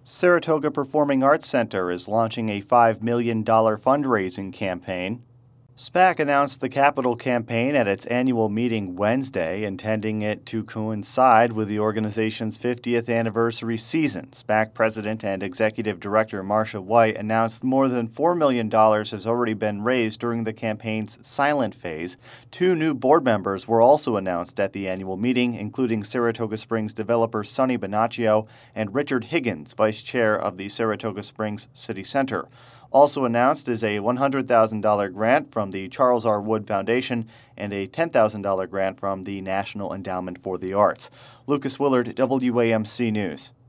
Saratoga Performing Arts Center is launching a $5 million fundraising campaign. SPAC announced the capital campaign at its annual meeting Wednesday, intending it to coincide with the organization's 50th anniversary season. SPAC President and Executive Director Marcia White announced more than $4 million has already been raised during the campaign's silent phase. 2 new board members were also announced at the annual meeting, including Saratoga Springs developer Sonny Bonaccio and Richard Higgins, vice chair of the Saratoga Springs City Center. Also announced is a $100,000 grant from the Charles R. Wood Foundation and a $10,000 grant from the National Endowment for the Arts. Lucas Willard, WAMC News.